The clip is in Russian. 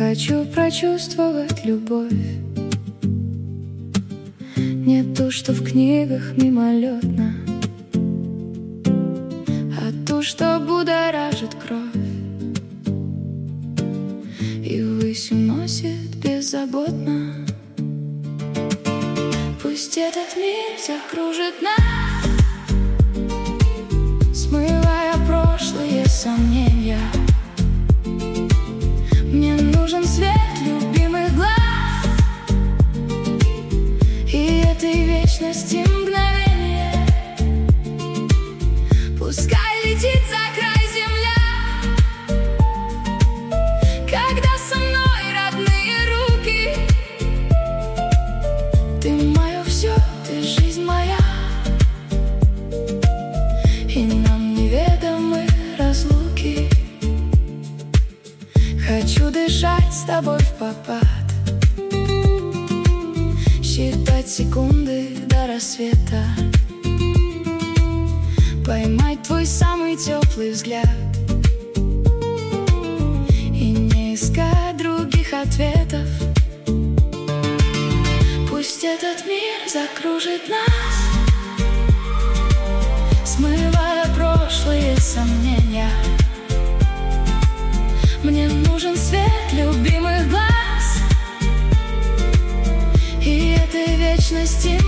Хочу прочувствовать любовь, не ту, что в книгах мимолетно, а ту, что будоражит кровь и ввысь уносит беззаботно. Пусть этот мир закружит нас, смывая прошлые сомнения. Мне нужен свет любимых глаз и этой вечности мгновения. Пускай летит за край земля, когда со мной родные руки. Ты мое все, ты жизнь моя, и нам неведомы разлуки. Хочу дышать с тобой впопад, считать секунды до рассвета, поймать твой самый теплый взгляд и не искать других ответов. Пусть этот мир закружит нас, смывая прошлые сомнения. Мне нужен свет любимых глаз и этой вечности